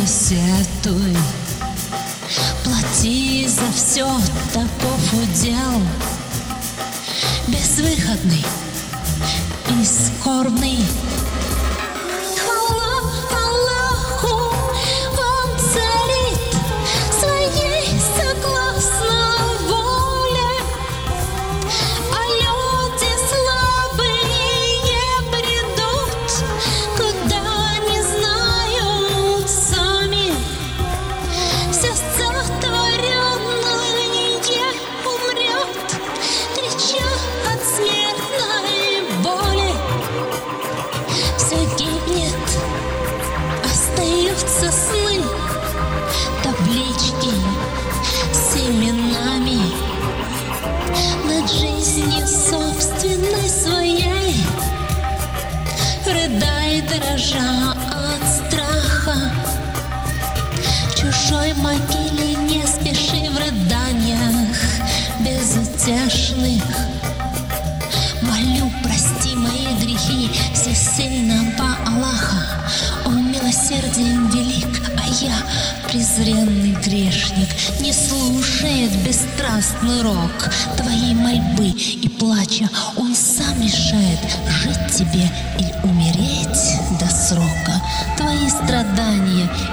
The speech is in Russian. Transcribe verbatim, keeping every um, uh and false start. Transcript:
не сетуй, плати за все, таков удел. Безвыходный и скорбный. Хвала Аллаху, Он царит своей согласно воле, а люди слабые бредут, куда не знают сами. Все сотворенное умрет, крича от смертной боли. Все гибнет, остаются сны, таблички с именами над жизнью собственной своей. Рыдай, дрожа от страха, в чужой могиле не спеши в рыданиях безутешных. Молю, прости мои грехи всесильного Аллаха. Он милосердием велик, а я, презренный грешник, не слушает бесстрастный рок твоей мольбы и плача. Он сам решает, жить тебе или умереть до срока. Твои страдания